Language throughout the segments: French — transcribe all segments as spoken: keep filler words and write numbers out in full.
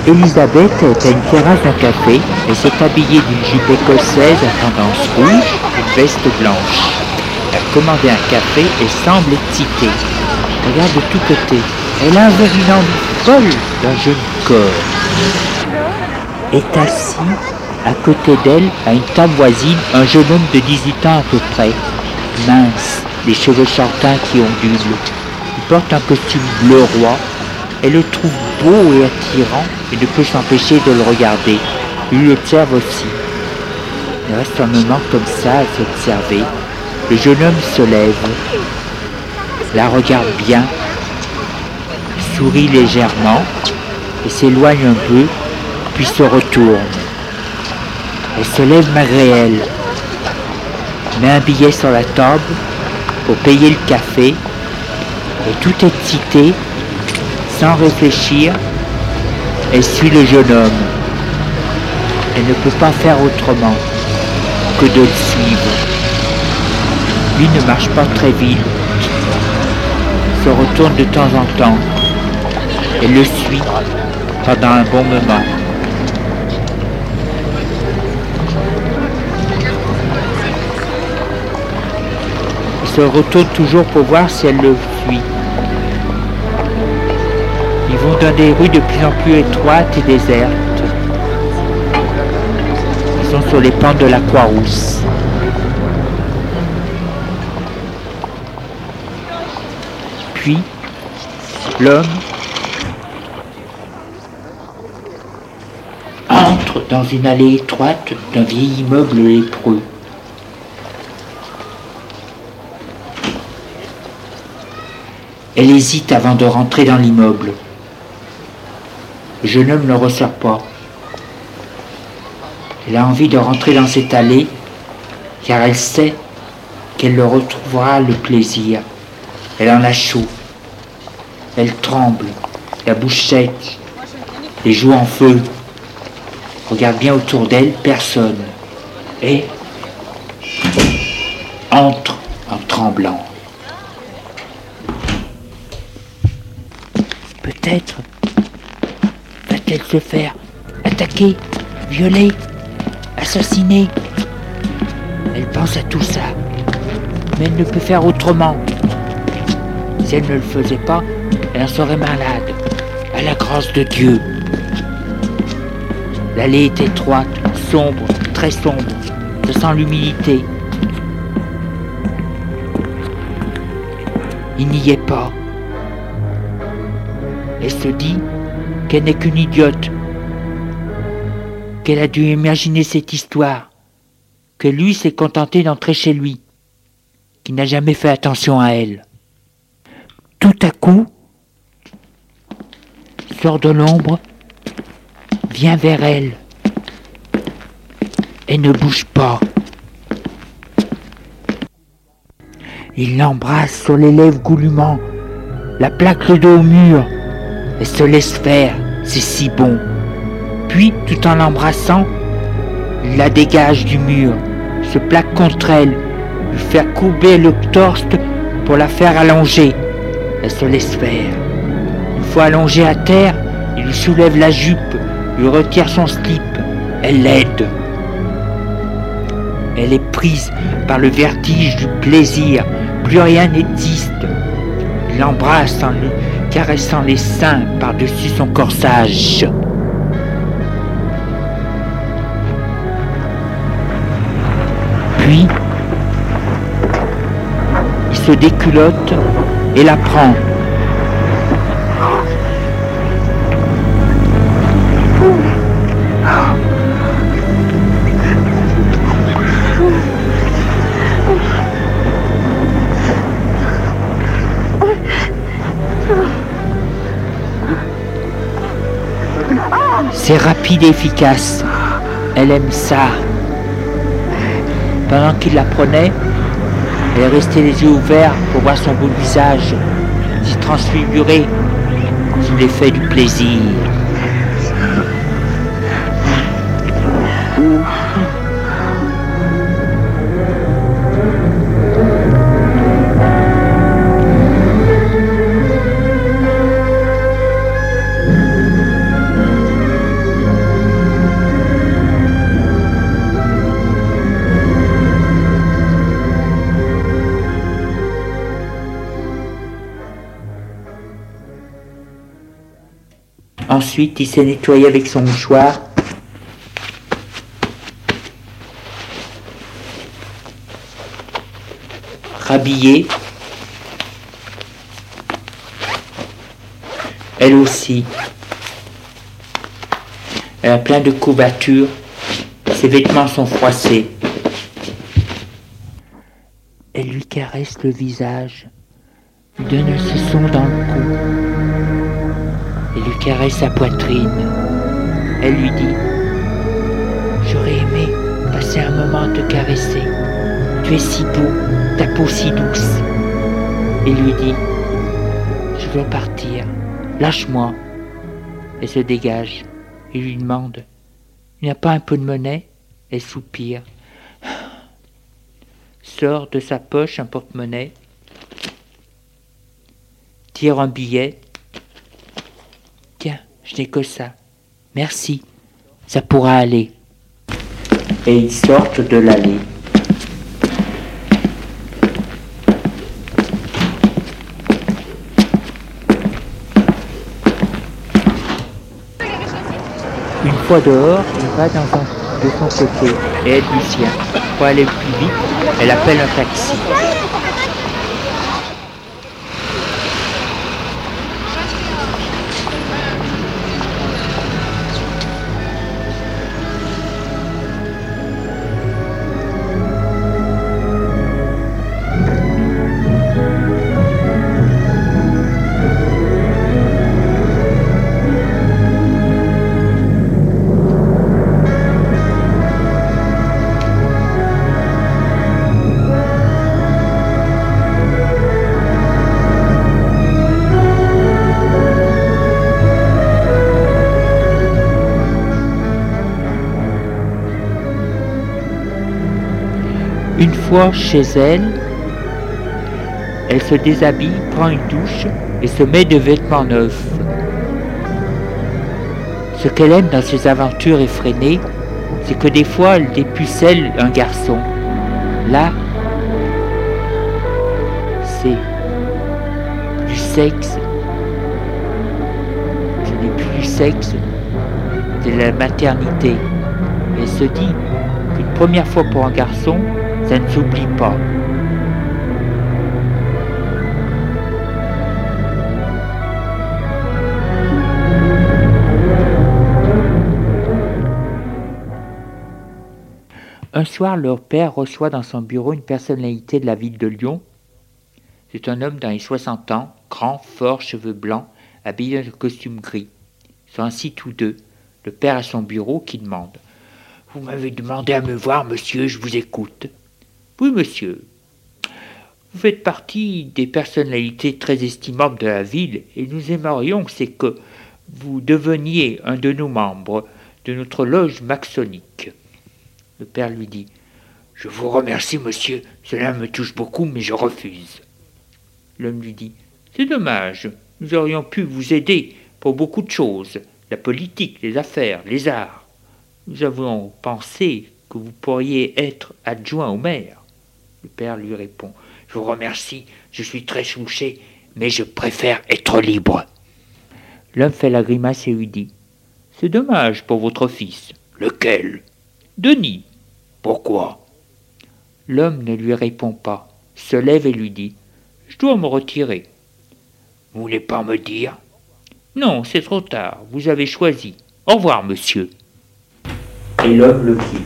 Elisabeth est à une terrasse d'un café et s'est habillée d'une jupe écossaise à tendance rouge et une veste blanche. Elle a commandé un café et semble excitée. Regarde de tous côtés. Elle a un verre une envie folle d'un jeune corps. Est assis à côté d'elle, à une table voisine, un jeune homme de dix-huit ans à peu près, mince, les cheveux châtains qui ondulent. Il porte un costume bleu roi. Elle le trouve beau et attirant et ne peut s'empêcher de le regarder. Il l'observe aussi. Il reste un moment comme ça à s'observer. Le jeune homme se lève, la regarde bien, sourit légèrement et s'éloigne un peu, puis se retourne. Elle se lève malgré elle, met un billet sur la table pour payer le café et tout excitée, sans réfléchir, elle suit le jeune homme. Elle ne peut pas faire autrement que de le suivre. Lui ne marche pas très vite, se retourne de temps en temps. Elle le suit pendant un bon moment. Il se retourne toujours pour voir si elle le suit. Ils vont dans des rues de plus en plus étroites et désertes. Ils sont sur les pentes de la Croix-Rousse. Puis, l'homme entre dans une allée étroite d'un vieil immeuble lépreux. Elle hésite avant de rentrer dans l'immeuble. Le jeune homme ne le ressort pas. Elle a envie de rentrer dans cette allée car elle sait qu'elle le retrouvera le plaisir. Elle en a chaud. Elle tremble, la bouche sèche, les joues en feu. Regarde bien autour d'elle, personne. Et entre en tremblant. Peut-être va-t-elle se faire attaquer, violer, assassiner. Elle pense à tout ça, mais elle ne peut faire autrement. Si elle ne le faisait pas, elle en serait malade, à la grâce de Dieu. L'allée est étroite, sombre, très sombre, ça sent l'humidité. Il n'y est pas. Elle se dit qu'elle n'est qu'une idiote, qu'elle a dû imaginer cette histoire, que lui s'est contenté d'entrer chez lui, qu'il n'a jamais fait attention à elle. Tout à coup, sort de l'ombre, vient vers elle, et ne bouge pas. Il l'embrasse sur les lèvres goulûment, la plaque le dos au mur. Elle se laisse faire, c'est si bon. Puis, tout en l'embrassant, il la dégage du mur, se plaque contre elle, lui fait courber le torse pour la faire allonger. Elle se laisse faire. Une fois allongée à terre, il lui soulève la jupe, lui retire son slip. Elle l'aide. Elle est prise par le vertige du plaisir. Plus rien n'existe. Il l'embrasse en lui caressant les seins par-dessus son corsage. Puis, il se déculotte et la prend. C'est rapide et efficace. Elle aime ça. Pendant qu'il la prenait, elle restait les yeux ouverts pour voir son beau visage s'y transfigurer sous l'effet du plaisir. Ensuite, il s'est nettoyé avec son mouchoir. Rhabillé. Elle aussi. Elle a plein de courbatures. Ses vêtements sont froissés. Elle lui caresse le visage, lui donne un suçon dans le cou. Elle lui caresse sa poitrine. Elle lui dit « J'aurais aimé passer un moment à te caresser. Tu es si beau, ta peau si douce. » Il lui dit « Je dois partir, lâche-moi. » Elle se dégage. Il lui demande « Il n'y a pas un peu de monnaie ?» Elle soupire. Sort de sa poche un porte-monnaie, tire un billet. « Tiens, je n'ai que ça. Merci, ça pourra aller. » Et ils sortent de l'allée. Une fois dehors, il va dans un, de son côté et aide Lucien. Pour aller plus vite, elle appelle un taxi. Une fois chez elle, elle se déshabille, prend une douche et se met de vêtements neufs. Ce qu'elle aime dans ses aventures effrénées, c'est que des fois elle dépucelle un garçon. Là, c'est du sexe. Ce n'est plus du sexe, c'est la maternité. Elle se dit qu'une première fois pour un garçon, ça ne s'oublie pas. Un soir, leur père reçoit dans son bureau une personnalité de la ville de Lyon. C'est un homme dans les soixante ans, grand, fort, cheveux blancs, habillé dans un costume gris. Ils sont assis tous deux. Le père à son bureau qui demande « Vous m'avez demandé à me voir, monsieur, je vous écoute. » « Oui, monsieur. Vous faites partie des personnalités très estimables de la ville et nous aimerions c'est que vous deveniez un de nos membres de notre loge maçonnique. » Le père lui dit « Je vous remercie, monsieur, cela me touche beaucoup, mais je refuse. » L'homme lui dit « C'est dommage, nous aurions pu vous aider pour beaucoup de choses, la politique, les affaires, les arts. Nous avons pensé que vous pourriez être adjoint au maire. » Le père lui répond « Je vous remercie, je suis très touché, mais je préfère être libre. » L'homme fait la grimace et lui dit « C'est dommage pour votre fils. »« Lequel ?»« Denis. »« Pourquoi ?» L'homme ne lui répond pas, se lève et lui dit « Je dois me retirer. »« Vous voulez pas me dire ?»« Non, c'est trop tard, vous avez choisi. Au revoir, monsieur. » Et l'homme le quitte.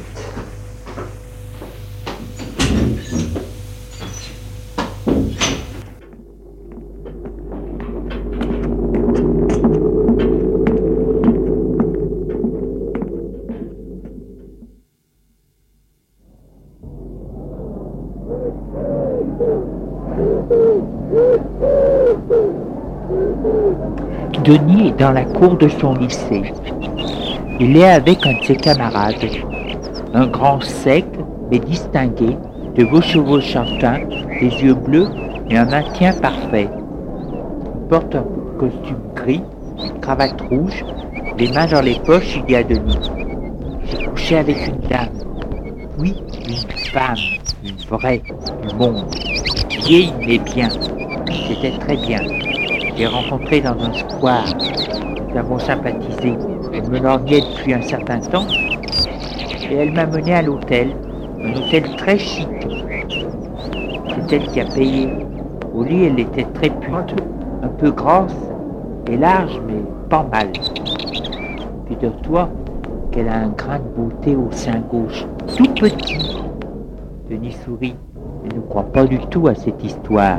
Denis est dans la cour de son lycée. Il est avec un de ses camarades, un grand sec mais distingué, de beaux cheveux châtains, des yeux bleus et un maintien parfait. Il porte un costume gris, une cravate rouge, les mains dans les poches, il dit à Denis « J'ai couché avec une dame. Oui, une femme, une vraie, du monde. Vieille mais bien. C'était très bien. Je l'ai rencontrée dans un square. Nous avons sympathisé. Elle me lorgnait depuis un certain temps et elle m'a mené à l'hôtel, un hôtel très chic. C'est elle qui a payé. Au lit, elle était très pute, un peu grosse et large, mais pas mal. Figure-toi qu'elle a un grain de beauté au sein gauche, tout petit. Denis sourit et ne croit pas du tout à cette histoire.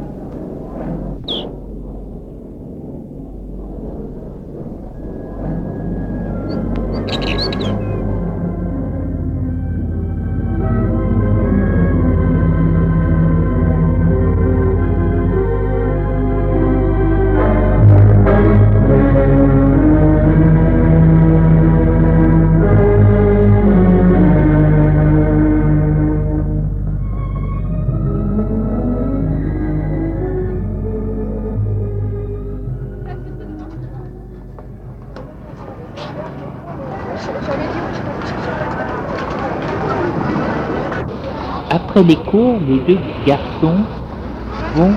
Après les cours, les deux garçons vont,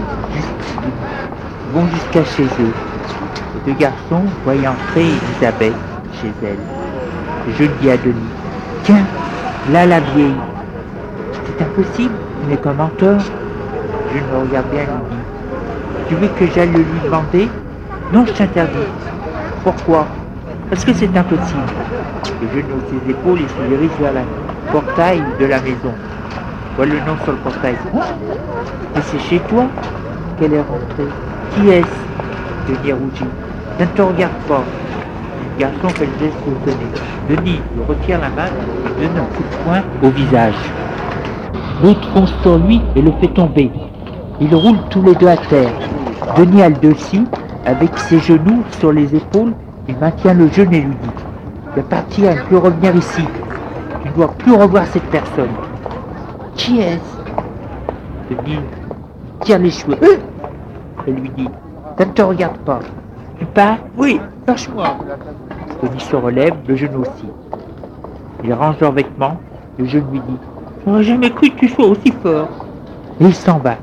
vont jusqu'à chez eux. Les deux garçons voient entrer Elisabeth chez elle. Je dis à Denis, tiens, là la vieille. C'est impossible, il n'est qu'un menteur. Je me regarde bien et lui dis, tu veux que j'aille lui demander? Non, je t'interdis. Pourquoi? Parce que c'est impossible. Le jeune hausse ses épaules et se dirige vers le portail de la maison. Vois le nom sur le portail. Et c'est chez toi qu'elle est rentrée. Qui est-ce? Denis rougit. Ne te regarde pas. Le garçon fait le geste de Denis. Denis lui retire la main et donne un coup de poing au visage. L'autre fonce sur lui et le fait tomber. Ils roulent tous les deux à terre. Denis a le dessus, avec ses genoux sur les épaules, il maintient le jeune et lui dit, de partir et ne plus revenir ici. Tu ne dois plus revoir cette personne. Qui est-ce? Denis tire les cheveux. Euh Elle lui dit, ça ne te regarde pas. Tu pars? Oui, lâche-moi. Denis se relève, le jeune aussi. Il range leurs vêtements, le jeune lui dit, je n'aurais jamais cru que tu sois aussi fort. Et il s'en va.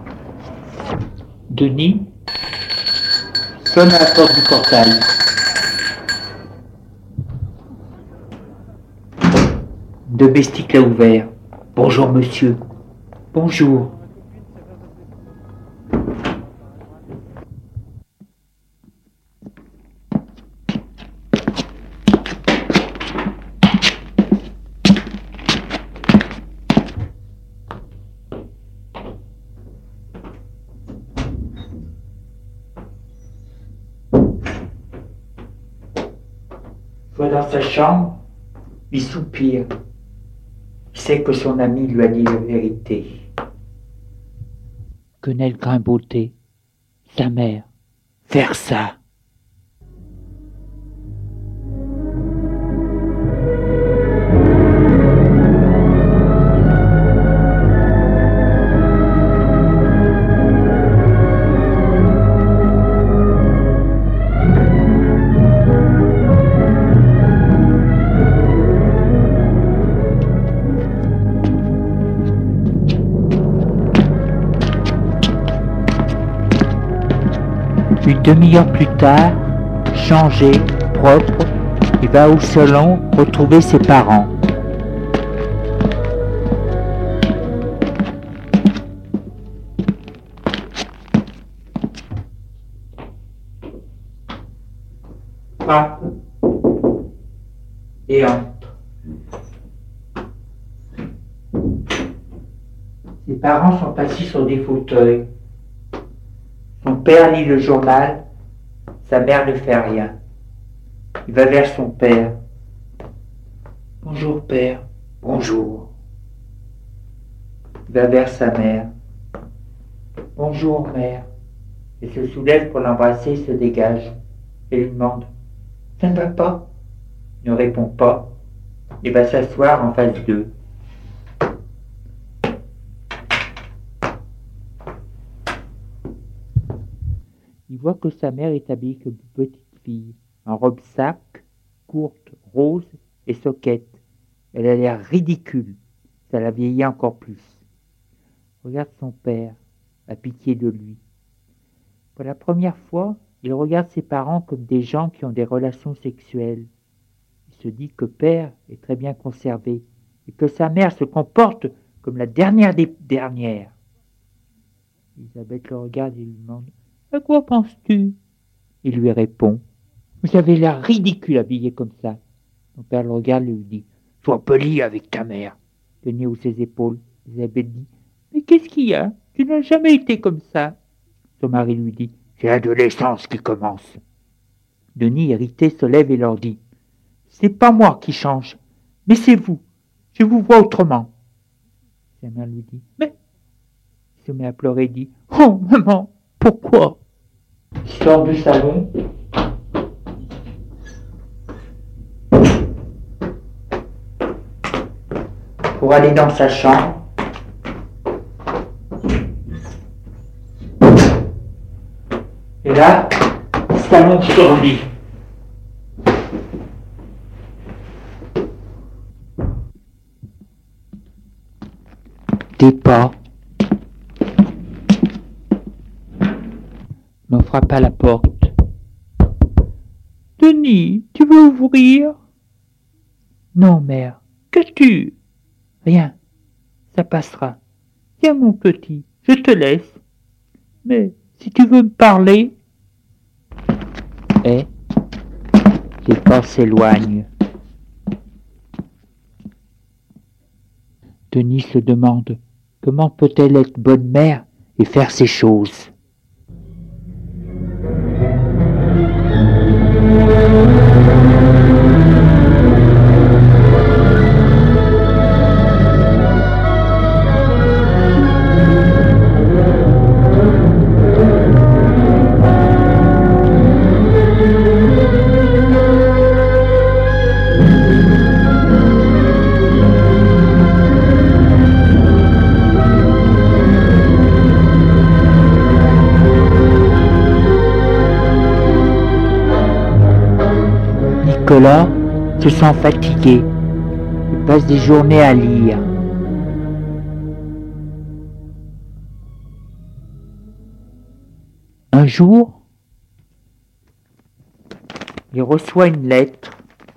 Denis sonne à la porte du portail. Le domestique l'a ouvert. Bonjour monsieur. Bonjour. Soit dans sa chambre, il soupire. Il sait que son ami lui a dit la vérité. Que Nell Grimbeauté, sa mère, faire ça. Une demi-heure plus tard, changé, propre, il va au salon retrouver ses parents. Frappe et entre. Ses parents sont assis sur des fauteuils. Son père lit le journal, sa mère ne fait rien. Il va vers son père. Bonjour père. Bonjour. Il va vers sa mère. Bonjour mère. Elle se soulève pour l'embrasser et se dégage. Elle lui demande. Ça ne va pas? Il ne répond pas. Il va s'asseoir en face d'eux. Il voit que sa mère est habillée comme une petite fille, en robe sac, courte, rose et soquette. Elle a l'air ridicule. Ça la vieillit encore plus. Regarde son père, a pitié de lui. Pour la première fois, Il regarde ses parents comme des gens qui ont des relations sexuelles. Il se dit que père est très bien conservé et que sa mère se comporte comme la dernière des dernières. Elisabeth le regarde et lui demande « À quoi penses-tu » Il lui répond « Vous avez l'air ridicule habillé comme ça. » Son père le regarde et lui dit « Sois poli avec ta mère. » Denis hausse ses épaules. Elisabeth dit « Mais qu'est-ce qu'il y a? Tu n'as jamais été comme ça. » Son mari lui dit « C'est l'adolescence qui commence. » Denis, irrité, se lève et leur dit « C'est pas moi qui change, mais c'est vous. Je vous vois autrement. » Sa mère lui dit « Mais... » Il se met à pleurer et dit « Oh, maman, pourquoi ?» Il sort du salon. Pour aller dans sa chambre. Et là, il s'allonge sur lui. Des pas. On frappe à la porte. « Denis, tu veux ouvrir ?»« Non, mère. Qu'as-tu ?»« Rien. Ça passera. Viens, mon petit, je te laisse. Mais si tu veux me parler... » Et les pas s'éloignent. Denis se demande comment peut-elle être bonne mère et faire ces choses. Nicolas se sent fatigué. Il passe des journées à lire. Un jour, il reçoit une lettre.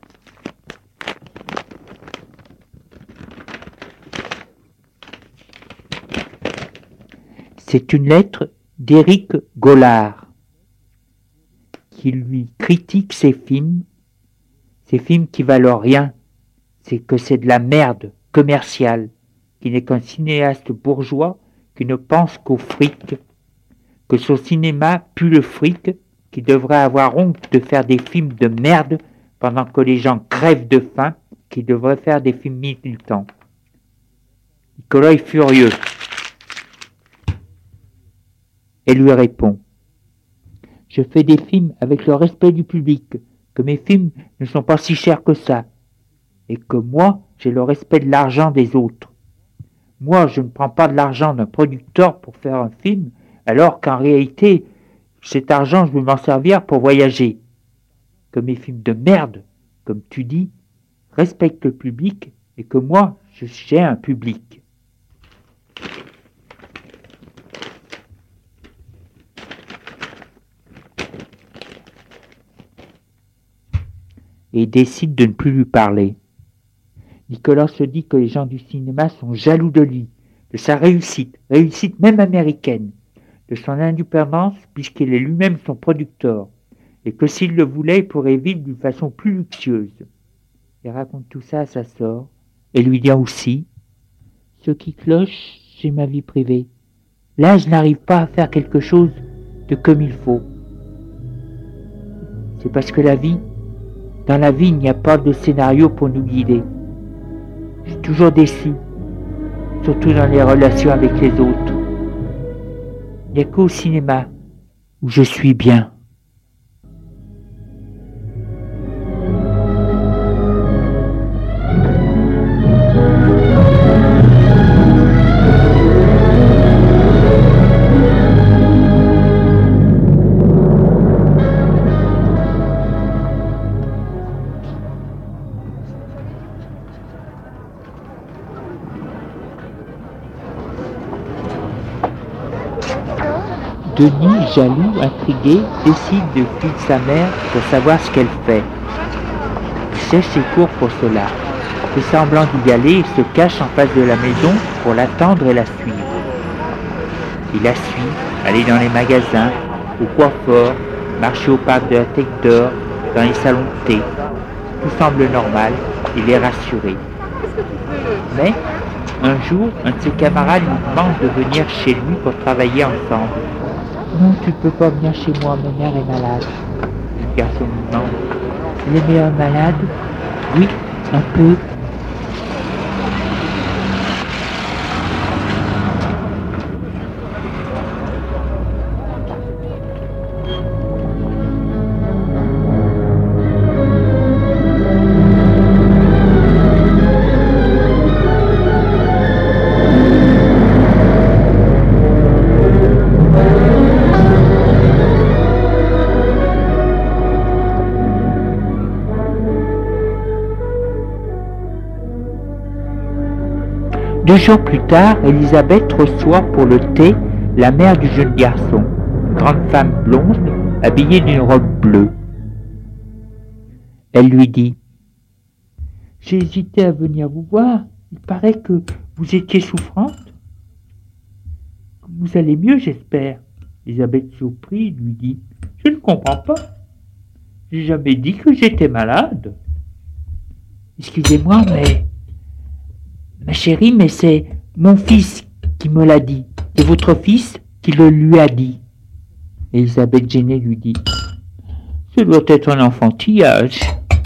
C'est une lettre d'Éric Gollard qui lui critique ses films. Ces films qui valent rien, c'est que c'est de la merde commerciale, qui n'est qu'un cinéaste bourgeois qui ne pense qu'au fric, que son cinéma pue le fric, qui devrait avoir honte de faire des films de merde pendant que les gens crèvent de faim, qui devrait faire des films militants. Nicolas est furieux et lui répond « Je fais des films avec le respect du public, que mes films ne sont pas si chers que ça, et que moi, j'ai le respect de l'argent des autres. Moi, je ne prends pas de l'argent d'un producteur pour faire un film, alors qu'en réalité, cet argent, je veux m'en servir pour voyager. Que mes films de merde, comme tu dis, respectent le public, et que moi, j'ai un public. » Et décide de ne plus lui parler. Nicolas se dit que les gens du cinéma sont jaloux de lui, de sa réussite, réussite même américaine, de son indépendance puisqu'il est lui-même son producteur, et que s'il le voulait, il pourrait vivre d'une façon plus luxueuse. Il raconte tout ça à sa sœur, et lui dit aussi « Ce qui cloche, c'est ma vie privée. Là, je n'arrive pas à faire quelque chose de comme il faut. C'est parce que la vie, dans la vie, il n'y a pas de scénario pour nous guider. Je suis toujours déçu, surtout dans les relations avec les autres. Il n'y a qu'au cinéma où je suis bien. » Denis, jaloux, intrigué, décide de fuir sa mère pour savoir ce qu'elle fait. Il cherche ses cours pour cela. Il fait semblant d'y aller et se cache en face de la maison pour l'attendre et la suivre. Il la suit, aller dans les magasins, au coiffeur, marcher au parc de la Tête d'Or, dans les salons de thé. Tout semble normal, il est rassuré. Mais, un jour, un de ses camarades lui demande de venir chez lui pour travailler ensemble. « Non, tu ne peux pas venir chez moi, ma mère est malade. » Le garçon lui demande. « Elle est meilleure malade ?»« Oui, un peu. » Deux jours plus tard, Elisabeth reçoit pour le thé la mère du jeune garçon, une grande femme blonde, habillée d'une robe bleue. Elle lui dit « J'ai hésité à venir vous voir, il paraît que vous étiez souffrante. Vous allez mieux, j'espère. » Elisabeth, surprise, lui dit « Je ne comprends pas. J'ai jamais dit que j'étais malade. » « Excusez-moi, mais... Ma chérie, mais c'est mon fils qui me l'a dit. C'est votre fils qui le lui a dit. » Elisabeth gênée lui dit « Ce doit être un enfantillage. »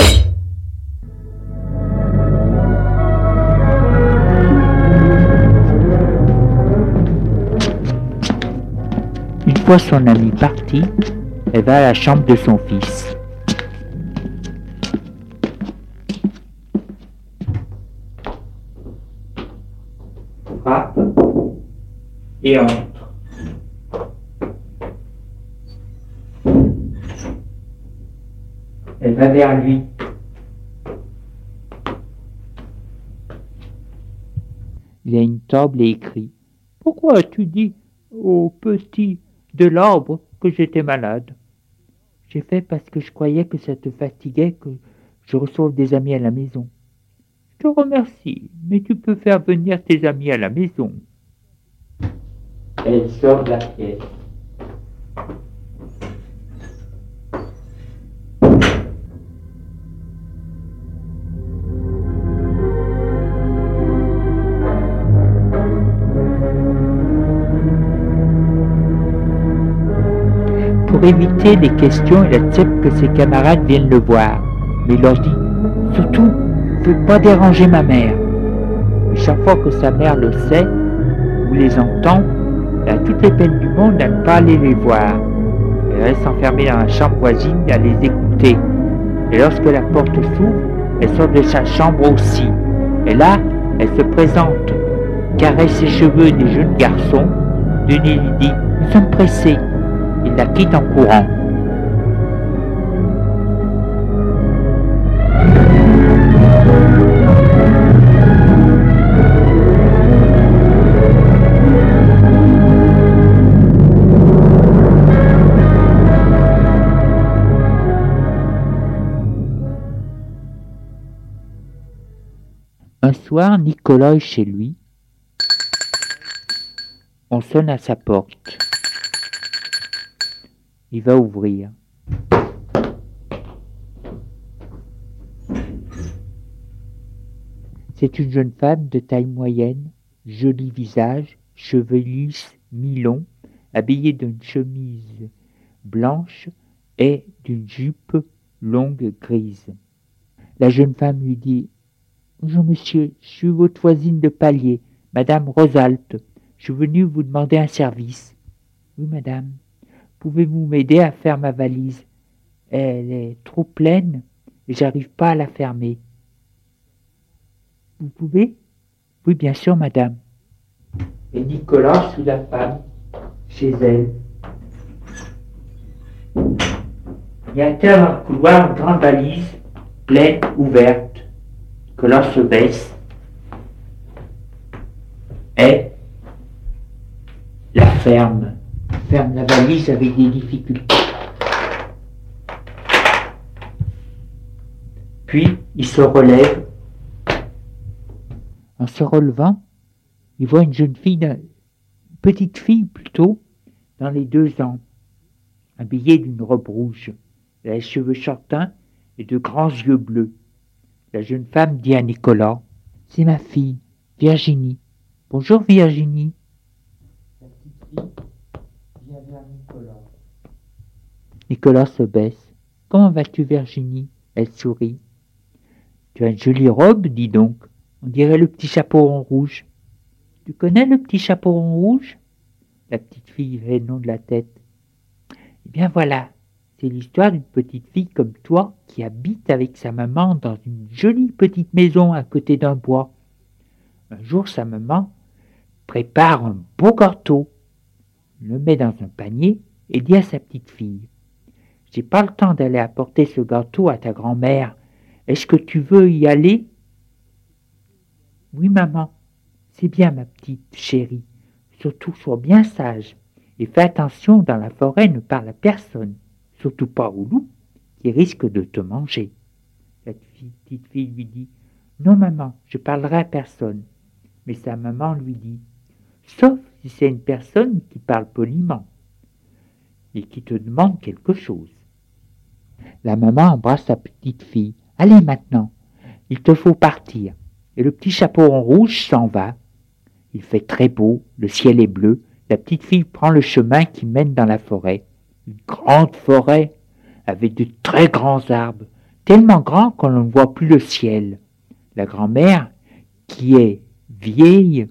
Une fois son amie partie, elle va à la chambre de son fils. Frappe et entre. Elle va vers lui. Il a une table et écrit « Pourquoi as-tu dit au petit de l'arbre que j'étais malade ? J'ai fait parce que je croyais que ça te fatiguait que je reçoive des amis à la maison. Je te remercie, mais tu peux faire venir tes amis à la maison. » Elle sort de la pièce. Pour éviter les questions, il accepte que ses camarades viennent le voir, mais il leur dit « Surtout, ne faites pas déranger ma mère. » Et chaque fois que sa mère le sait ou les entend, elle a toutes les peines du monde à ne pas aller les voir. Elle reste enfermée dans la chambre voisine à les écouter. Et lorsque la porte s'ouvre, elle sort de sa chambre aussi. Et là, elle se présente, caresse ses cheveux des jeunes garçons. Denis lui dit « Nous sommes pressés. » Il la quitte en courant. Un soir, Nicolas est chez lui. On sonne à sa porte. Il va ouvrir. C'est une jeune femme de taille moyenne, joli visage, cheveux lisses, mi-longs, habillée d'une chemise blanche et d'une jupe longue grise. La jeune femme lui dit « Bonjour monsieur, je suis votre voisine de palier, madame Rosalte. Je suis venue vous demander un service. »« Oui madame. Pouvez-vous m'aider à faire ma valise? Elle est trop pleine et j'arrive pas à la fermer. »« Vous pouvez? »« Oui, bien sûr, madame. » Et Nicolas suit la femme chez elle. Il y a dans le couloir une grande valise pleine, ouverte. Nicolas se baisse et la ferme. ferme la valise avec des difficultés. Puis, il se relève. En se relevant, il voit une jeune fille, une petite fille plutôt, dans les deux ans, habillée d'une robe rouge. Elle a les cheveux châtains et de grands yeux bleus. La jeune femme dit à Nicolas, « C'est ma fille, Virginie. Bonjour Virginie. » La petite fille vient vers Nicolas. Nicolas se baisse. « Comment vas-tu Virginie ?» Elle sourit. « Tu as une jolie robe, dis donc. On dirait le petit chaperon rouge. »« Tu connais le petit chaperon rouge ?» La petite fille fait le nom de la tête. « Eh bien voilà, c'est l'histoire d'une petite fille comme toi qui habite avec sa maman dans une jolie petite maison à côté d'un bois. Un jour, sa maman prépare un beau gâteau, le met dans un panier et dit à sa petite fille, « J'ai pas le temps d'aller apporter ce gâteau à ta grand-mère. Est-ce que tu veux y aller ?»« Oui, maman, c'est bien ma petite chérie. Surtout, sois bien sage et fais attention dans la forêt, ne parle à personne, surtout pas au loup qui risque de te manger. » La petite fille lui dit, « Non, maman, je parlerai à personne. » Mais sa maman lui dit, « Sauf si c'est une personne qui parle poliment et qui te demande quelque chose. » La maman embrasse sa petite fille. « Allez maintenant, il te faut partir. » Et le petit chaperon rouge s'en va. Il fait très beau, le ciel est bleu. La petite fille prend le chemin qui mène dans la forêt. Une grande forêt avec de très grands arbres, tellement grands qu'on ne voit plus le ciel. La grand-mère, qui est vieille,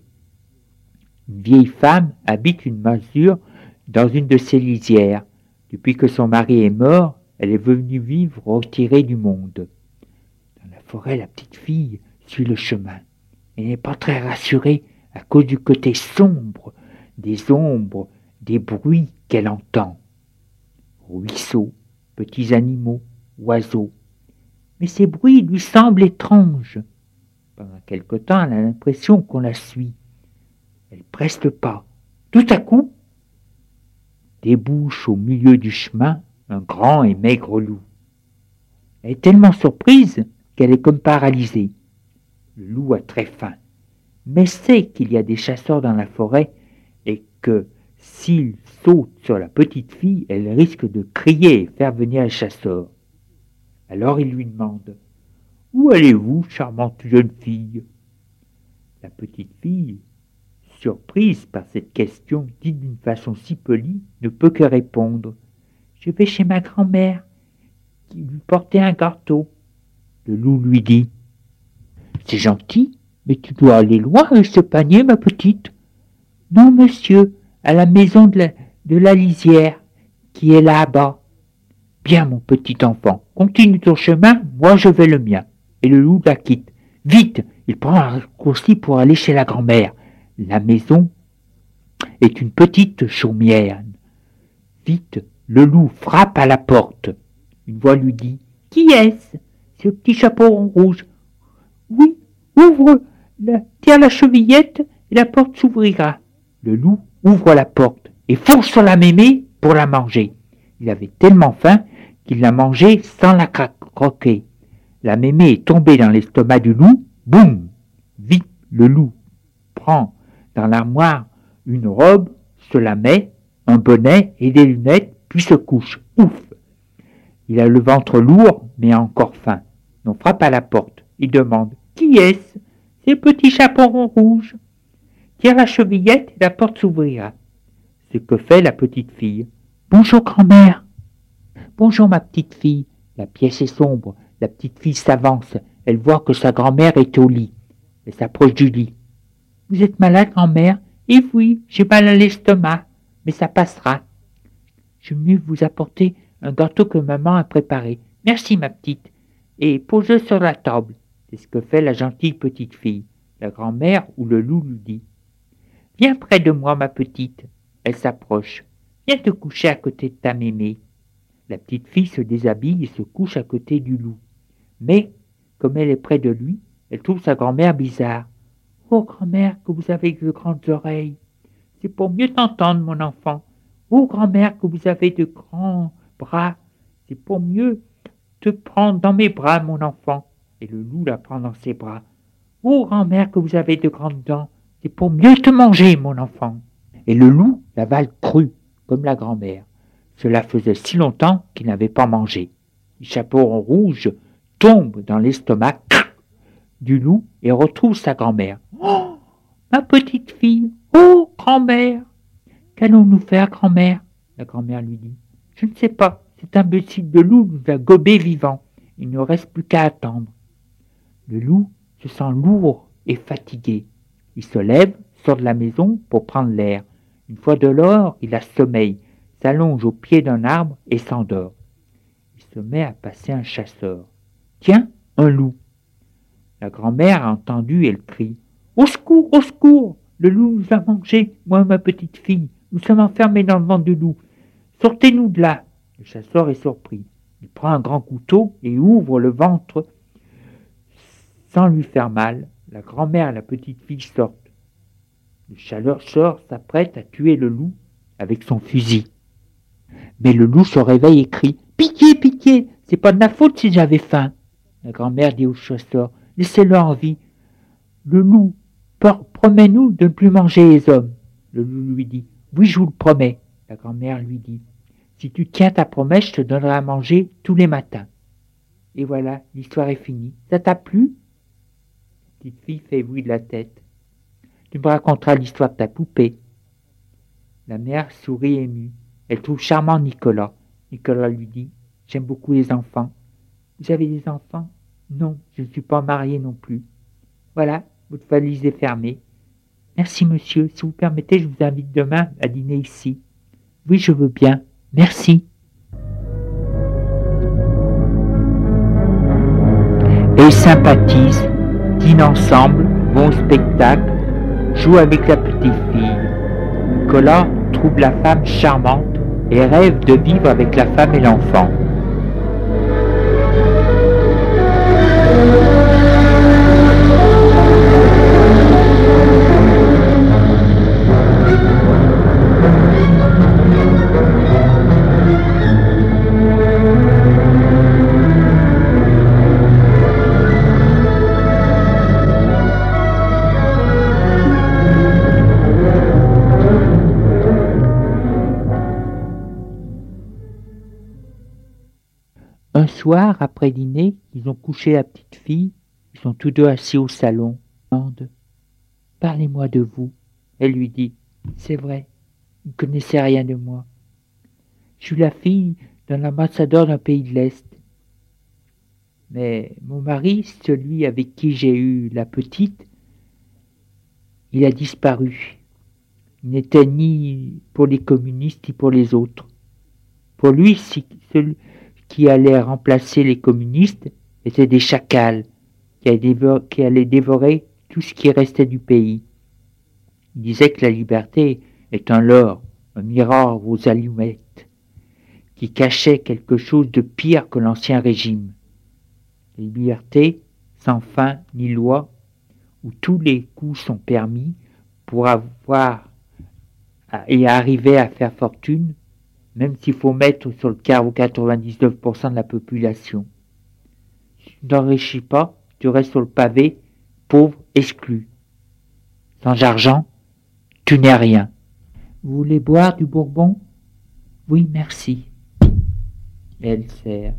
une vieille femme, habite une masure dans une de ses lisières. Depuis que son mari est mort, elle est venue vivre retirée du monde. Dans la forêt, la petite fille suit le chemin. Elle n'est pas très rassurée à cause du côté sombre, des ombres, des bruits qu'elle entend. Ruisseaux, petits animaux, oiseaux. Mais ces bruits lui semblent étranges. Pendant quelque temps, elle a l'impression qu'on la suit. Elle presse le pas. Tout à coup, débouche au milieu du chemin un grand et maigre loup. Elle est tellement surprise qu'elle est comme paralysée. Le loup a très faim, mais sait qu'il y a des chasseurs dans la forêt et que s'il saute sur la petite fille, elle risque de crier et faire venir les chasseurs. Alors il lui demande « Où allez-vous, charmante jeune fille ?» La petite fille, surprise par cette question dite d'une façon si polie, ne peut que répondre « Je vais chez ma grand-mère qui lui portait un gâteau. » Le loup lui dit « C'est gentil, mais tu dois aller loin avec ce panier, ma petite. »« Non, monsieur, à la maison de la, de la lisière, qui est là-bas. »« Bien, mon petit enfant, continue ton chemin, moi je vais le mien. » Et le loup la quitte. Vite, il prend un raccourci pour aller chez la grand-mère. La maison est une petite chaumière. Vite, le loup frappe à la porte. Une voix lui dit « Qui est-ce ? C'est le petit chaperon rouge. »« Oui, ouvre, la, tire la chevillette et la porte s'ouvrira. » Le loup ouvre la porte et fonce sur la mémé pour la manger. Il avait tellement faim qu'il l'a mangée sans la croquer. La mémé est tombée dans l'estomac du loup. Boum! Vite, le loup prend dans l'armoire une robe, se la met, un bonnet et des lunettes, puis se couche. Ouf! Il a le ventre lourd, mais a encore faim. On frappe à la porte. Il demande « Qui est-ce ? C'est le petit chaperon rouge. » Tire la chevillette et la porte s'ouvrira. Ce que fait la petite fille. « Bonjour grand-mère. »« Bonjour ma petite fille. » La pièce est sombre. La petite fille s'avance. Elle voit que sa grand-mère est au lit. Elle s'approche du lit. « Vous êtes malade, grand-mère ? » ?»« Et oui, j'ai mal à l'estomac, mais ça passera. Je suis venue vous apporter un gâteau que maman a préparé. Merci, ma petite. Et pose-le sur la table. » C'est ce que fait la gentille petite fille. La grand-mère ou le loup lui dit « Viens près de moi, ma petite. » Elle s'approche. « Viens te coucher à côté de ta mémé. » La petite fille se déshabille et se couche à côté du loup. Mais, comme elle est près de lui, elle trouve sa grand-mère bizarre. « Oh, grand-mère, que vous avez de grandes oreilles. C'est pour mieux t'entendre, mon enfant. Oh, grand-mère, que vous avez de grands bras, c'est pour mieux te prendre dans mes bras, mon enfant. Et le loup la prend dans ses bras. Oh, grand-mère, que vous avez de grandes dents, c'est pour mieux te manger, mon enfant. Et le loup l'avale cru, comme la grand-mère. Cela faisait si longtemps qu'il n'avait pas mangé. Le chaperon rouge tombe dans l'estomac du loup et retrouve sa grand-mère. Oh, ma petite fille, oh, grand-mère, qu'allons-nous faire, grand-mère? La grand-mère lui dit. Je ne sais pas, cet imbécile de loup nous a gobés vivants. Il ne reste plus qu'à attendre. Le loup se sent lourd et fatigué. Il se lève, sort de la maison pour prendre l'air. Une fois de l'or, il a sommeil, s'allonge au pied d'un arbre et s'endort. Il se met à passer un chasseur. Tiens, un loup. La grand-mère a entendu, elle crie. Au secours, au secours! Le loup nous a mangés, moi et ma petite fille. Nous sommes enfermés dans le ventre du loup. Sortez-nous de là. Le chasseur est surpris. Il prend un grand couteau et ouvre le ventre sans lui faire mal. La grand-mère et la petite fille sortent. Le chasseur s'apprête à tuer le loup avec son fusil. Mais le loup se réveille et crie « Pitié, pitié, c'est pas de ma faute si j'avais faim !» La grand-mère dit au chasseur « Laissez-le en vie. Le loup, promets-nous de ne plus manger les hommes. » Le loup lui dit « Oui, je vous le promets. » La grand-mère lui dit « Si tu tiens ta promesse, je te donnerai à manger tous les matins. » Et voilà, l'histoire est finie. Ça t'a plu? La petite fille fait oui de la tête. Tu me raconteras l'histoire de ta poupée. La mère sourit émue. Elle trouve charmant Nicolas. Nicolas lui dit « J'aime beaucoup les enfants. » Vous avez des enfants? Non, je ne suis pas marié non plus. Voilà, votre valise est fermée. Merci monsieur, si vous permettez, je vous invite demain à dîner ici. Oui, je veux bien. Merci. Et ils sympathisent, dînent ensemble, vont au spectacle, jouent avec la petite fille. Nicolas trouve la femme charmante et rêve de vivre avec la femme et l'enfant. Un soir, après dîner, ils ont couché la petite fille, ils sont tous deux assis au salon. « Parlez-moi de vous. » Elle lui dit. « C'est vrai, vous ne connaissez rien de moi. Je suis la fille d'un ambassadeur d'un pays de l'Est. Mais mon mari, celui avec qui j'ai eu la petite, il a disparu. Il n'était ni pour les communistes ni pour les autres. Pour lui, si celui qui allait remplacer les communistes étaient des chacals qui allaient, dévorer, qui allaient dévorer tout ce qui restait du pays. Il disait que la liberté est un leurre, un miroir aux allumettes, qui cachait quelque chose de pire que l'ancien régime. La liberté, sans fin ni loi, où tous les coups sont permis pour avoir et arriver à faire fortune, même s'il faut mettre sur le carreau quatre-vingt-dix-neuf pour cent de la population. Si tu n'enrichis pas, tu restes sur le pavé, pauvre, exclu. Sans argent, tu n'es rien. Vous voulez boire du bourbon? Oui, merci. Et elle sert.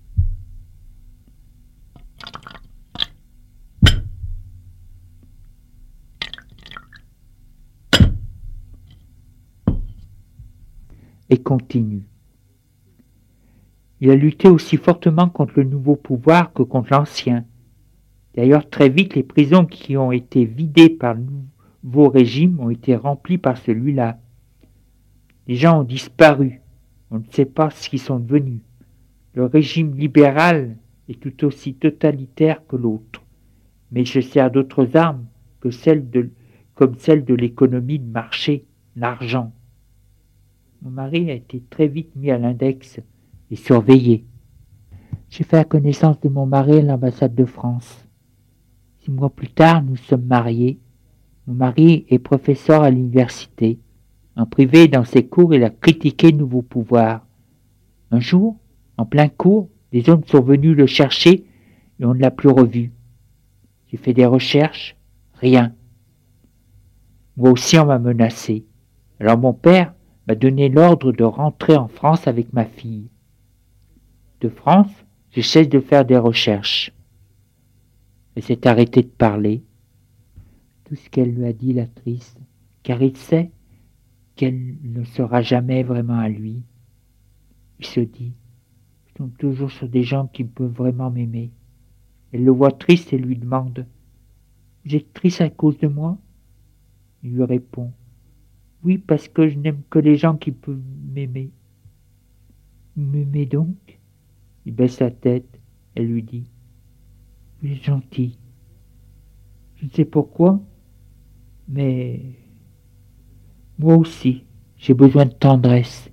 Et continue. Il a lutté aussi fortement contre le nouveau pouvoir que contre l'ancien. D'ailleurs, très vite, les prisons qui ont été vidées par le nouveau régime ont été remplies par celui-là. Les gens ont disparu. On ne sait pas ce qu'ils sont devenus. Le régime libéral est tout aussi totalitaire que l'autre, mais il se sert d'autres armes que celles de, comme celle de l'économie de marché, l'argent. Mon mari a été très vite mis à l'index et surveillé. J'ai fait la connaissance de mon mari à l'ambassade de France. Six mois plus tard, nous sommes mariés. Mon mari est professeur à l'université. En privé, dans ses cours, il a critiqué le nouveau pouvoir. Un jour, en plein cours, des hommes sont venus le chercher et on ne l'a plus revu. J'ai fait des recherches, rien. Moi aussi on m'a menacé. Alors mon père m'a donné l'ordre de rentrer en France avec ma fille. De France, je cesse de faire des recherches. Elle s'est arrêtée de parler. Tout ce qu'elle lui a dit la triste, car il sait qu'elle ne sera jamais vraiment à lui. Il se dit, je tombe toujours sur des gens qui peuvent vraiment m'aimer. Elle le voit triste et lui demande, vous êtes triste à cause de moi? Il lui répond, oui, parce que je n'aime que les gens qui peuvent m'aimer. Vous m'aimez donc? Il baisse la tête. Elle lui dit, vous êtes gentil. Je ne sais pourquoi, mais moi aussi, j'ai besoin de tendresse.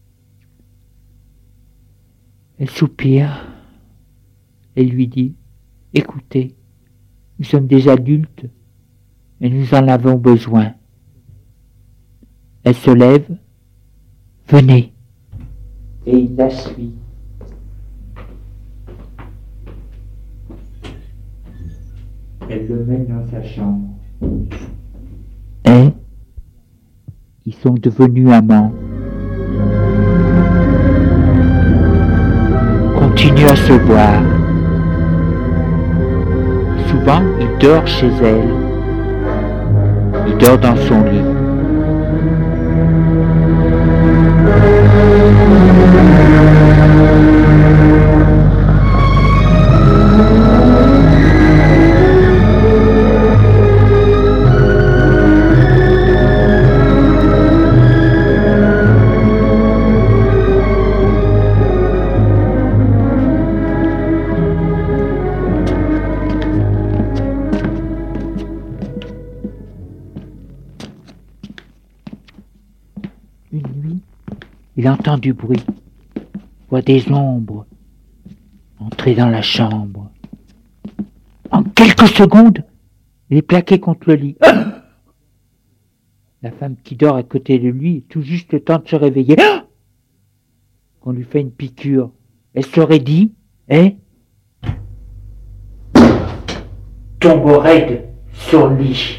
Elle soupire et lui dit, écoutez, nous sommes des adultes et nous en avons besoin. Elle se lève, venez. Et il la suit. Elle le mène dans sa chambre. Et ils sont devenus amants. Continue à se voir. Souvent, il dort chez elle. Il dort dans son lit. Il entend du bruit, voit des ombres entrer dans la chambre. En quelques secondes, il est plaqué contre le lit. Ah! La femme qui dort à côté de lui a tout juste le temps de se réveiller. Ah! Qu'on lui fait une piqûre. Elle serait dit, et tombe raide sur le lit.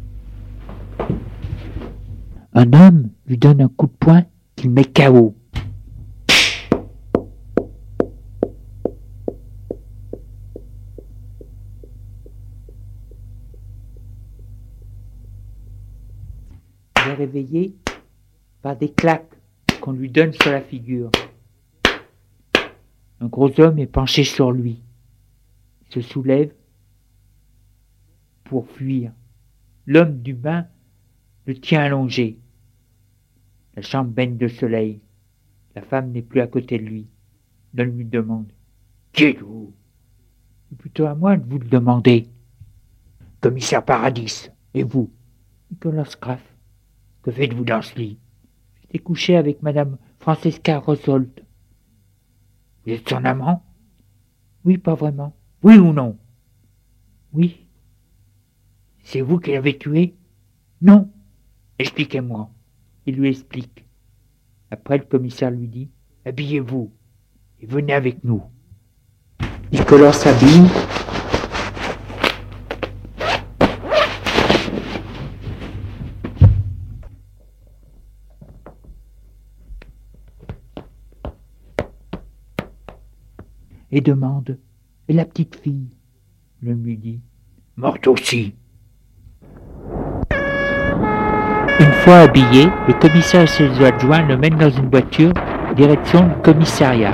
Un homme lui donne un coup de poing qu'il met K O. Il est réveillé par des claques qu'on lui donne sur la figure. Un gros homme est penché sur lui. Il se soulève pour fuir. L'homme du bain le tient allongé. La chambre baigne de soleil. La femme n'est plus à côté de lui. L'homme lui demande, « Qui êtes-vous » ? C'est plutôt à moi de vous le demander. « Commissaire Paradis, et vous ?»« Nicolas Graff, que faites-vous dans ce lit ?»« J'étais couché avec madame Francesca Rosold. »« Vous êtes son amant ?»« Oui, pas vraiment. »« Oui ou non ?»« Oui. »« C'est vous qui l'avez tué ?»« Non. » »« Expliquez-moi. » Il lui explique. Après, le commissaire lui dit, « Habillez-vous et venez avec nous. » Nicolas s'habille. Et demande, « Et la petite fille ?» L'homme lui dit, « Morte aussi. » Une fois habillé, le commissaire et ses adjoints le mènent dans une voiture, direction le commissariat.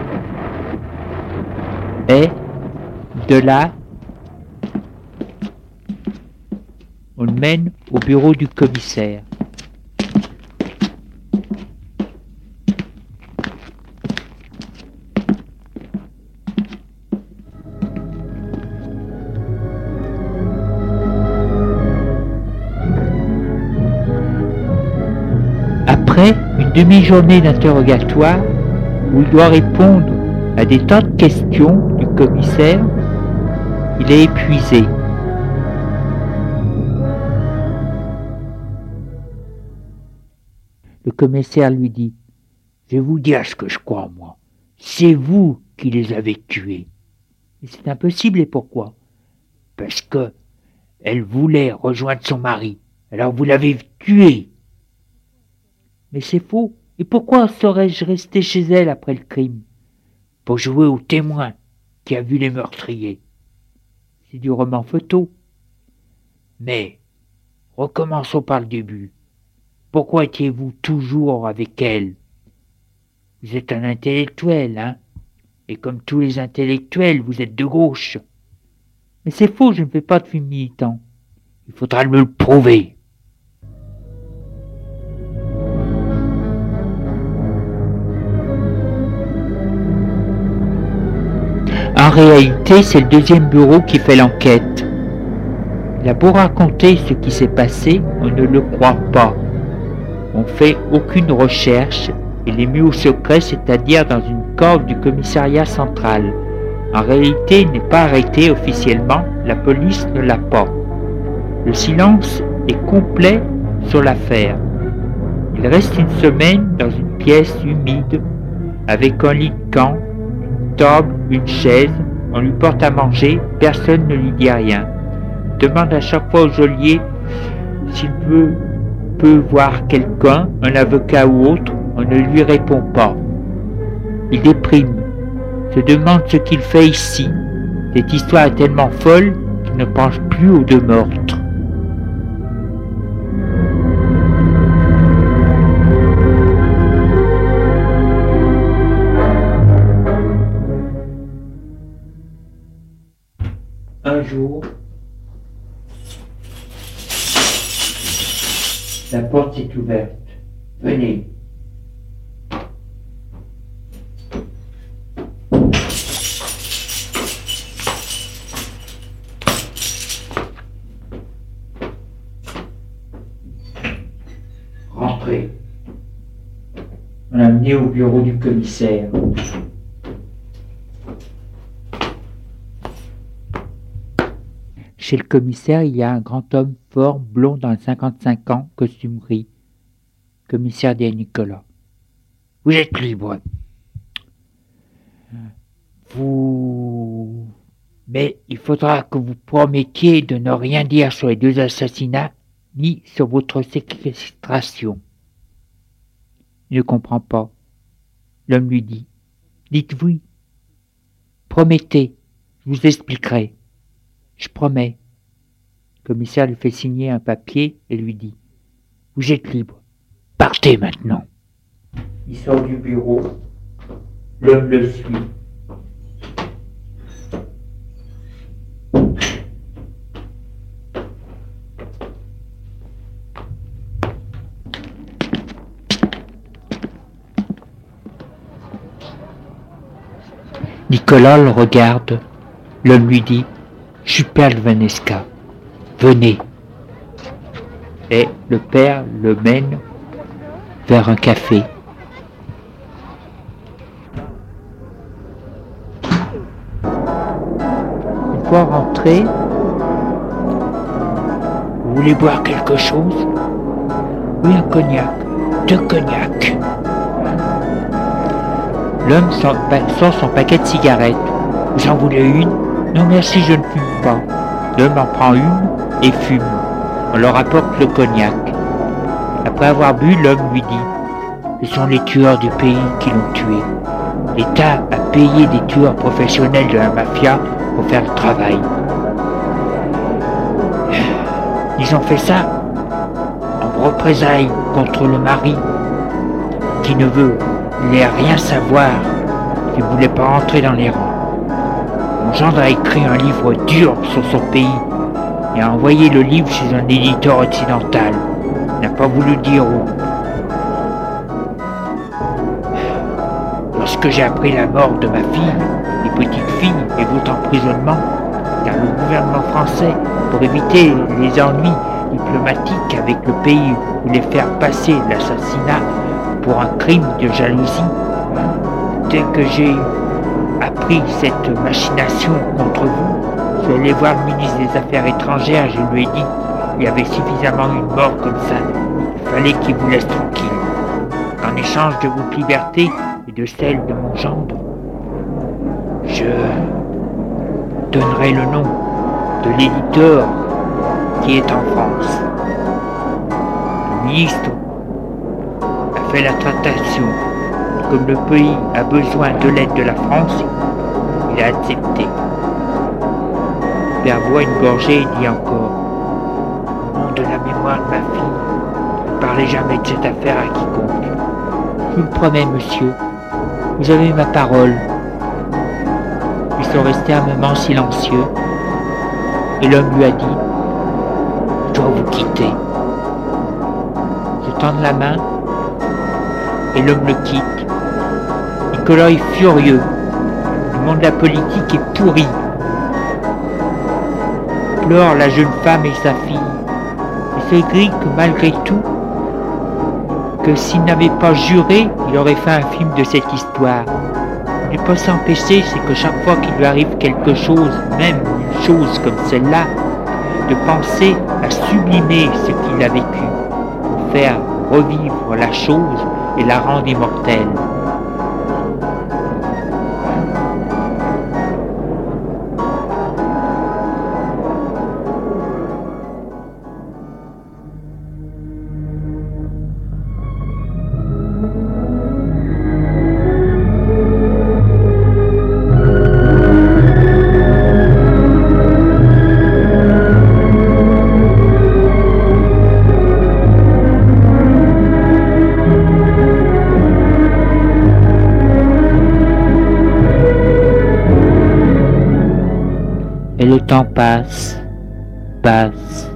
Et, de là, on le mène au bureau du commissaire. Après une demi-journée d'interrogatoire où il doit répondre à des tas de questions du commissaire, il est épuisé. Le commissaire lui dit « Je vais vous dire ce que je crois, moi. C'est vous qui les avez tués. » Et c'est impossible, et pourquoi? Parce que elle voulait rejoindre son mari. Alors vous l'avez tuée. Mais c'est faux. Et pourquoi serais-je resté chez elle après le crime? Pour jouer au témoin qui a vu les meurtriers. C'est du roman photo. Mais, recommençons par le début. Pourquoi étiez-vous toujours avec elle? Vous êtes un intellectuel, hein? Et comme tous les intellectuels, vous êtes de gauche. Mais c'est faux, je ne fais pas de film militant. Il faudra me le prouver. En réalité, c'est le deuxième bureau qui fait l'enquête. Il a beau raconter ce qui s'est passé, on ne le croit pas. On ne fait aucune recherche et les mis au secret, c'est-à-dire dans une cave du commissariat central. En réalité, il n'est pas arrêté officiellement, la police ne l'a pas. Le silence est complet sur l'affaire. Il reste une semaine dans une pièce humide, avec un lit de camp, une table, une chaise, on lui porte à manger, personne ne lui dit rien. Il demande à chaque fois au geôlier s'il peut, peut voir quelqu'un, un avocat ou autre, on ne lui répond pas. Il déprime, se demande ce qu'il fait ici. Cette histoire est tellement folle qu'il ne pense plus aux deux meurtres. Un jour, la porte s'est ouverte. Venez. Rentrez. On l'a amené au bureau du commissaire. Chez le commissaire, il y a un grand homme fort, blond dans les cinquante-cinq ans, costume gris. Commissaire dit à Nicolas. Vous êtes libre. Vous... Mais il faudra que vous promettiez de ne rien dire sur les deux assassinats, ni sur votre séquestration. Il ne comprend pas. L'homme lui dit. Dites oui. Promettez, je vous expliquerai. Je promets. Le commissaire lui fait signer un papier et lui dit « Vous êtes libre. Partez maintenant. » Il sort du bureau. L'homme le suit. Nicolas le regarde. L'homme lui dit « Je suis père de Vanessa. Venez. » Et le père le mène vers un café. Une fois rentré, vous voulez boire quelque chose? Oui, un cognac. Deux cognacs. L'homme sort son paquet de cigarettes. Vous en voulez une? Non merci, je ne fume pas. L'homme en prend une et fume. On leur apporte le cognac. Après avoir bu, l'homme lui dit « Ce sont les tueurs du pays qui l'ont tué. L'État a payé des tueurs professionnels de la mafia pour faire le travail. Ils ont fait ça en représailles contre le mari qui ne veut rien savoir, qui ne voulait pas rentrer dans les rangs. Mon gendre a écrit un livre dur sur son pays et a envoyé le livre chez un éditeur occidental. Il n'a pas voulu dire où. Lorsque j'ai appris la mort de ma fille, des petites filles et votre emprisonnement, car le gouvernement français, pour éviter les ennuis diplomatiques avec le pays, voulait faire passer l'assassinat pour un crime de jalousie, dès que j'ai appris cette machination contre vous, je suis allé voir le ministre des Affaires étrangères et je lui ai dit qu'il y avait suffisamment une mort comme ça. Il fallait qu'il vous laisse tranquille. qu'en échange de votre liberté et de celle de mon gendre, je donnerai le nom de l'éditeur qui est en France. Le ministre a fait la tractation. Comme le pays a besoin de l'aide de la France, il a accepté. Père boit une gorgée et dit encore: au nom de la mémoire de ma fille, ne parlez jamais de cette affaire à quiconque. Je vous le promets, monsieur, vous avez ma parole. Ils sont restés un moment silencieux, et l'homme lui a dit: je dois vous quitter. Se tendre la main, et l'homme le quitte. Nicolas est furieux. Le monde de la politique est pourri. Pleure la jeune femme et sa fille. Il se dit que malgré tout, que s'il n'avait pas juré, il aurait fait un film de cette histoire. Il ne peut pas s'empêcher, c'est que chaque fois qu'il lui arrive quelque chose, même une chose comme celle-là, de penser à sublimer ce qu'il a vécu, pour faire revivre la chose et la rendre immortelle. Et le temps passe, passe.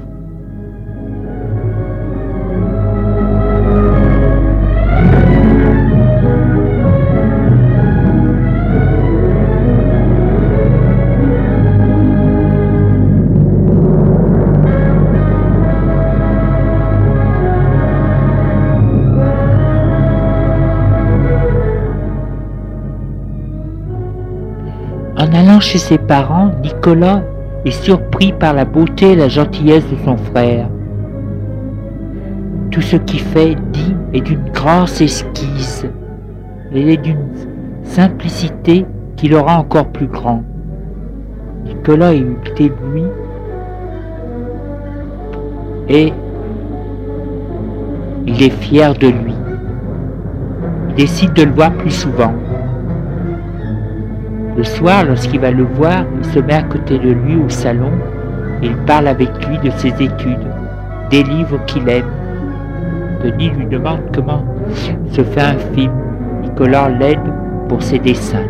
En allant chez ses parents, Nicolas est surpris par la beauté et la gentillesse de son frère. Tout ce qu'il fait, dit, est d'une grâce exquise. Elle est d'une simplicité qui le rend encore plus grand. Nicolas est ébloui et il est fier de lui. Il décide de le voir plus souvent. Le soir, lorsqu'il va le voir, il se met à côté de lui au salon et il parle avec lui de ses études, des livres qu'il aime. Denis lui demande comment se fait un film. Nicolas l'aide pour ses dessins.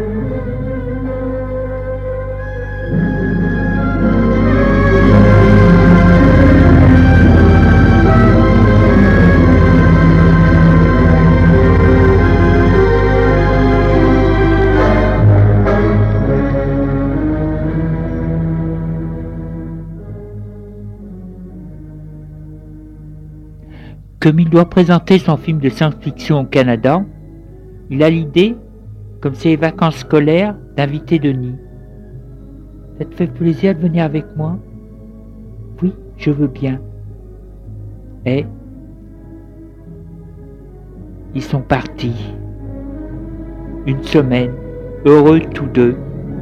Comme il doit présenter son film de science-fiction au Canada, il a l'idée, comme c'est les vacances scolaires, d'inviter Denis. « Ça te fait plaisir de venir avec moi ?»« Oui, je veux bien. » Et ils sont partis. Une semaine, heureux tous deux.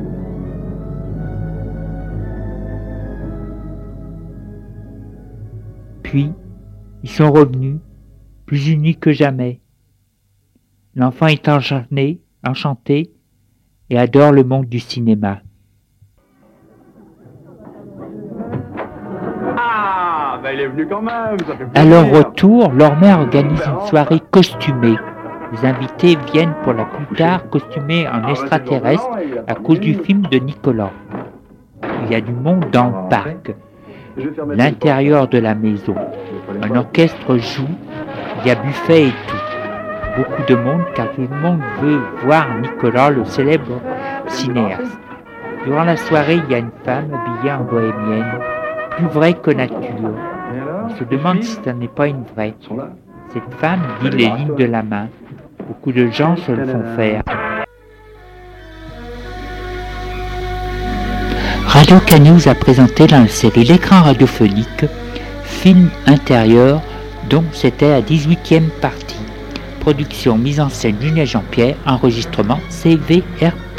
Puis, ils sont revenus, plus unis que jamais. L'enfant est enchanté, enchanté et adore le monde du cinéma. Ah, ben il est venu quand même, ça fait plaisir. À leur retour, leur mère organise une soirée costumée. Les invités viennent pour la plupart costumés en extraterrestre à cause du film de Nicolas. Il y a du monde dans le parc, l'intérieur de la maison. Un orchestre joue, il y a buffet et tout. Beaucoup de monde car tout le monde veut voir Nicolas, le célèbre cinéaste. Durant la soirée, il y a une femme habillée en bohémienne, plus vraie que nature. On se demande si ce n'est pas une vraie. Cette femme dit les lignes de la main. Beaucoup de gens se le font faire. Radio Cannews a présenté dans la série L'écran radiophonique, film intérieur, dont c'était la dix-huitième partie. Production, mise en scène Julien Jean-Pierre, enregistrement C V R P.